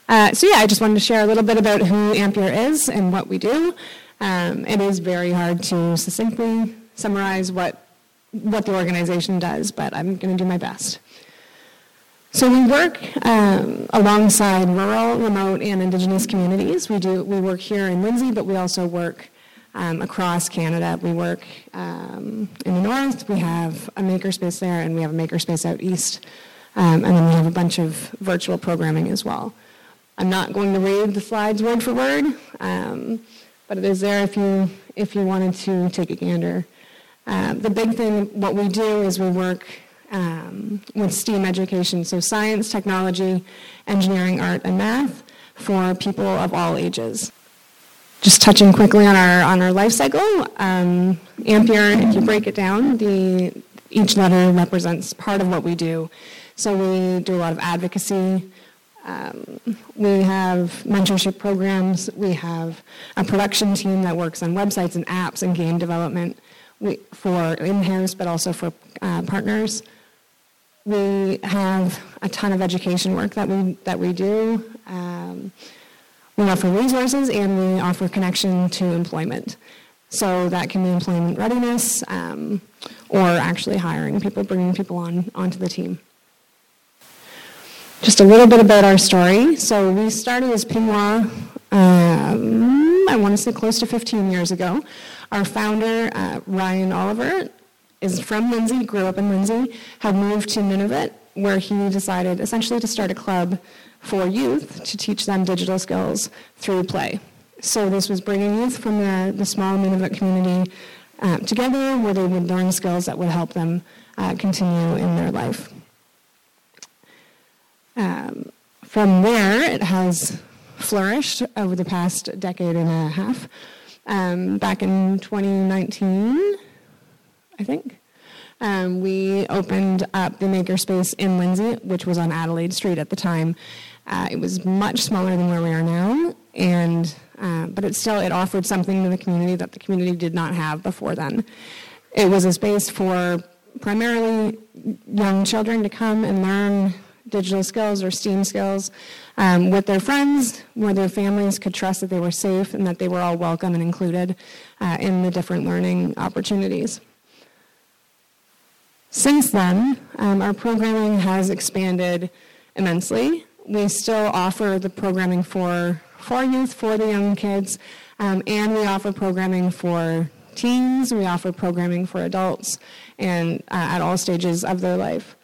I just wanted to share a little bit about who Ampere is and what we do. It is very hard to succinctly summarize what the organization does, but I'm going to do my best. So we work alongside rural, remote, and Indigenous communities. We work here in Lindsay, but we also work across Canada. We work in the north. We have a makerspace there, and we have a makerspace out east. And then we have a bunch of virtual programming as well. I'm not going to read the slides word for word, but it is there if you wanted to take a gander. The big thing, what we do is we work with STEAM education, so science, technology, engineering, art, and math for people of all ages. Just touching quickly on our life cycle, Ampere, if you break it down, each letter represents part of what we do. So we do a lot of advocacy. We have mentorship programs. We have a production team that works on websites and apps and game development for in-house, but also for partners. We have a ton of education work that we do. We offer resources and we offer connection to employment. So that can be employment readiness or actually hiring people, bringing people onto the team. Just a little bit about our story. So we started as Pingwa, I want to say close to 15 years ago. Our founder, Ryan Oliver, is from Lindsay, grew up in Lindsay, had moved to Nunavut, where he decided essentially to start a club for youth to teach them digital skills through play. So this was bringing youth from the small Nunavut community together where they would learn skills that would help them continue in their life. From there, it has flourished over the past decade and a half. Back in 2019, I think, we opened up the makerspace in Lindsay, which was on Adelaide Street at the time. It was much smaller than where we are now, but it offered something to the community that the community did not have before then. It was a space for primarily young children to come and learn digital skills or STEAM skills with their friends, where their families could trust that they were safe and that they were all welcome and included in the different learning opportunities. Since then, our programming has expanded immensely. We still offer the programming for youth, for the young kids, and we offer programming for teens, we offer programming for adults, and at all stages of their life.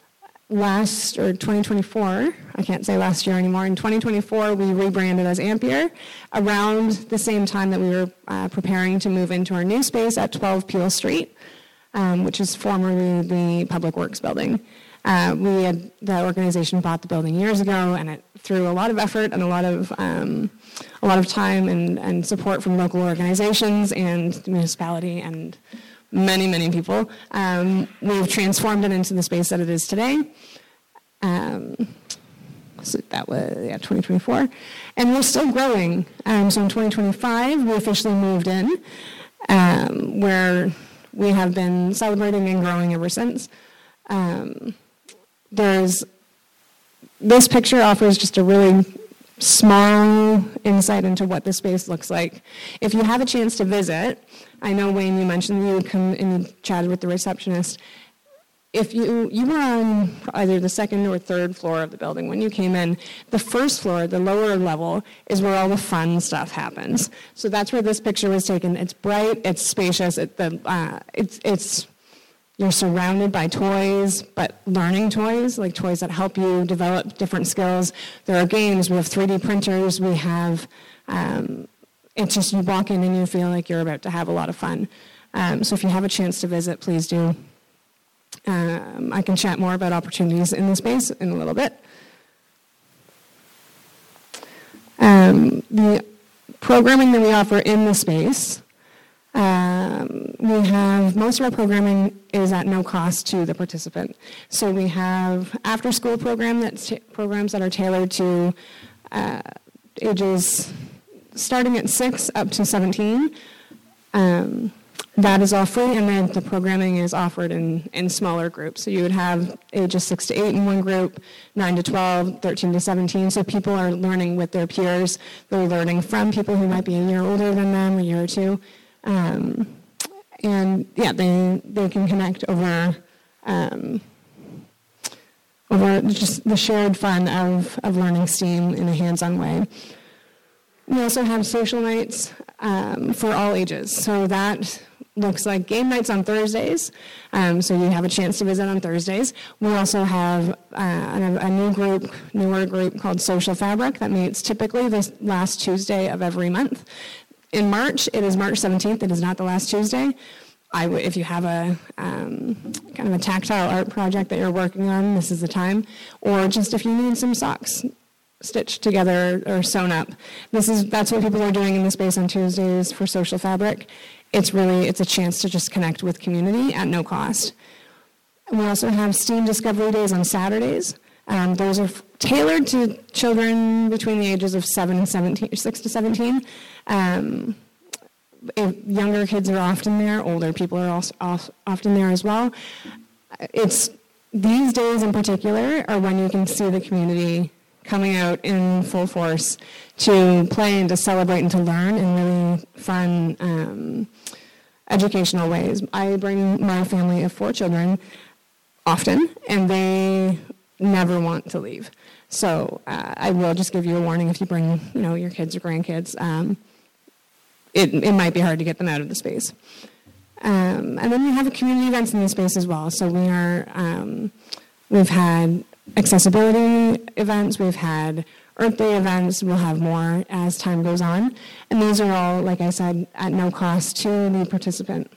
2024, I can't say last year anymore, in 2024 we rebranded as Ampere around the same time that we were preparing to move into our new space at 12 Peel Street, which is formerly the Public Works building. The organization bought the building years ago, and it through a lot of effort and a lot of time and support from local organizations and the municipality and many, many people. We've transformed it into the space that it is today. So that was 2024. And we're still growing. So in 2025, we officially moved in, where we have been celebrating and growing ever since. This picture offers just a really small insight into what the space looks like. If you have a chance to visit, I know, Wayne, you mentioned that you would come and you chatted with the receptionist. If you were on either the second or third floor of the building when you came in, the first floor, the lower level, is where all the fun stuff happens. So that's where this picture was taken. It's bright, it's spacious, you're surrounded by toys, but learning toys, like toys that help you develop different skills. There are games, we have 3D printers, we have, it's just you walk in and you feel like you're about to have a lot of fun. So if you have a chance to visit, please do. I can chat more about opportunities in the space in a little bit. The programming that we offer in the space, we have, most of our programming is at no cost to the participant. So we have after-school programs that are tailored to ages starting at 6 up to 17. That is all free, and then the programming is offered in smaller groups. So you would have ages 6 to 8 in one group, 9 to 12, 13 to 17. So people are learning with their peers. They're learning from people who might be a year older than them, a year or two. And yeah, they can connect over just the shared fun of learning STEAM in a hands-on way. We also have social nights for all ages. So that looks like game nights on Thursdays. So you have a chance to visit on Thursdays. We also have a newer group called Social Fabric that meets typically the last Tuesday of every month. In March, it is March 17th. It is not the last Tuesday. If you have a kind of a tactile art project that you're working on, this is the time. Or just if you need some socks stitched together or sewn up. That's what people are doing in the space on Tuesdays for Social Fabric. It's a chance to just connect with community at no cost. And we also have STEAM Discovery Days on Saturdays. Those are tailored to children between the ages of 6 to 17. If younger kids are often there, older people are also often there as well. These days in particular are when you can see the community coming out in full force to play and to celebrate and to learn in really fun educational ways. I bring my family of 4 children often, and they never want to leave. So I will just give you a warning if you bring your kids or grandkids. It might be hard to get them out of the space. And then we have community events in the space as well. So we've had accessibility events, we've had Earth Day events, we'll have more as time goes on. And these are all, like I said, at no cost to the participant.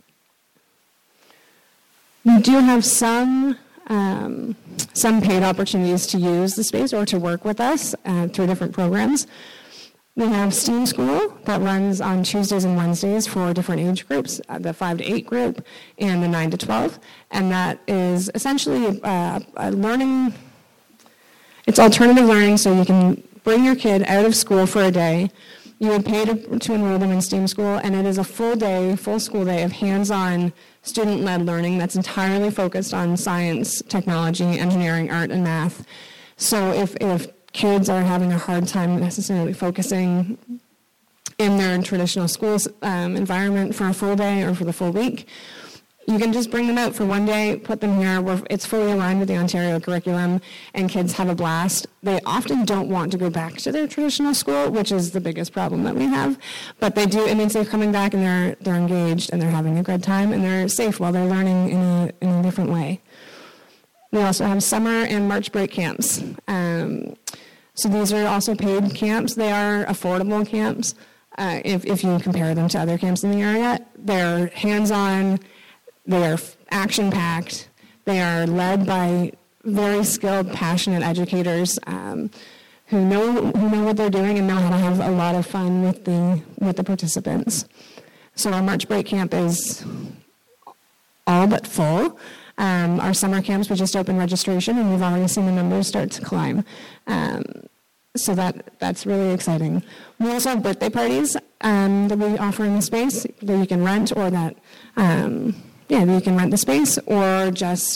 We do have some paid opportunities to use the space or to work with us through different programs. We have STEAM School that runs on Tuesdays and Wednesdays for different age groups, the 5 to 8 group and the 9 to 12. And that is essentially a learning, it's alternative learning, so you can bring your kid out of school for a day. You would pay to enroll them in STEAM School, and it is a full school day of hands-on student-led learning that's entirely focused on science, technology, engineering, art, and math. So if kids are having a hard time necessarily focusing in their traditional school environment for a full day or for the full week, you can just bring them out for one day, put them here. It's fully aligned with the Ontario curriculum, and kids have a blast. They often don't want to go back to their traditional school, which is the biggest problem that we have. But they do. It means they're coming back and they're engaged and they're having a good time and they're safe while they're learning in a different way. We also have summer and March break camps. So these are also paid camps. They are affordable camps if you compare them to other camps in the area. They're hands-on. They are action-packed. They are led by very skilled, passionate educators who know what they're doing and know how to have a lot of fun with the participants. So our March break camp is all but full. Our summer camps, we just opened registration, and we've already seen the numbers start to climb. So that's really exciting. We also have birthday parties that we offer in the space that you can rent, or that you can rent the space, or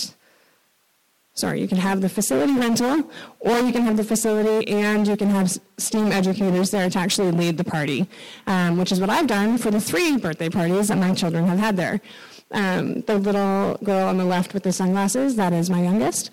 you can have the facility rental, or you can have the facility and you can have STEAM educators there to actually lead the party, which is what I've done for the 3 birthday parties that my children have had there. The little girl on the left with the sunglasses, that is my youngest.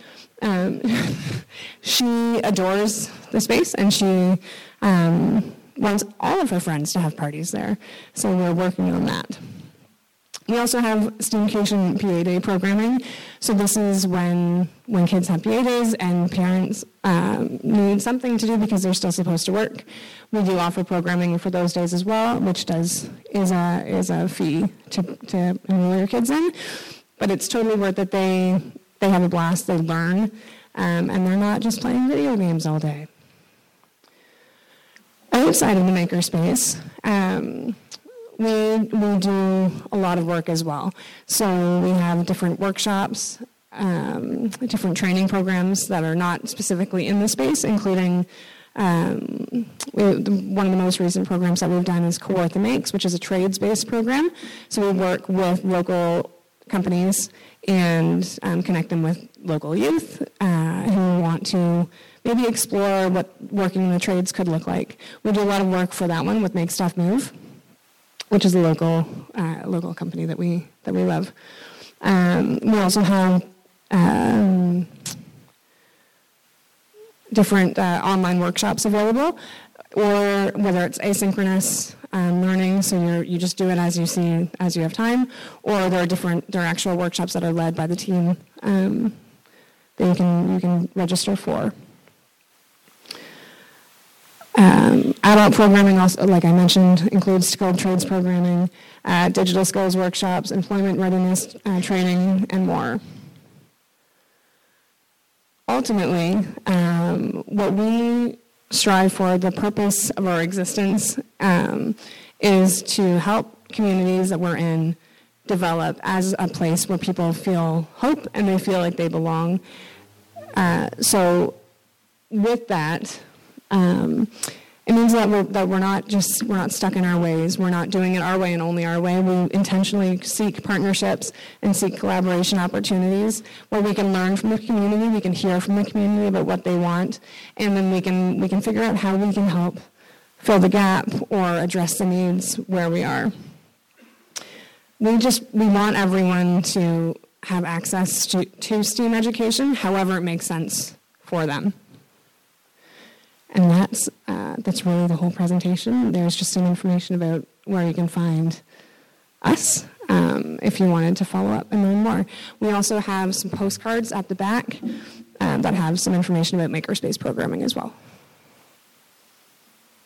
She adores the space, and she wants all of her friends to have parties there. So we're working on that. We also have STEAMcation PA Day programming. So this is when kids have PA days and parents need something to do because they're still supposed to work. We do offer programming for those days as well, which is a fee to enroll your kids in. But it's totally worth it. They have a blast, they learn, and they're not just playing video games all day. Outside of the makerspace, we do a lot of work as well. So we have different workshops, different training programs that are not specifically in the space, including One of the most recent programs that we've done is Kawartha Makes, which is a trades-based program. So we work with local companies and connect them with local youth who want to maybe explore what working in the trades could look like. We do a lot of work for that one with Make Stuff Move, which is a local company that we love. We also have different online workshops available, or whether it's asynchronous learning, so you just do it as you have time, or there are actual workshops that are led by the team that you can register for. Adult programming also, like I mentioned, includes skilled trades programming, digital skills workshops, employment readiness training, and more. Ultimately, what we strive for, the purpose of our existence, is to help communities that we're in develop as a place where people feel hope and they feel like they belong. So with that, it means that we're not stuck in our ways. We're not doing it our way and only our way. We intentionally seek partnerships and seek collaboration opportunities where we can learn from the community, we can hear from the community about what they want, and then we can figure out how we can help fill the gap or address the needs where we are. We want everyone to have access to STEAM education, however it makes sense for them. And that's really the whole presentation. There's just some information about where you can find us if you wanted to follow up and learn more. We also have some postcards at the back that have some information about makerspace programming as well.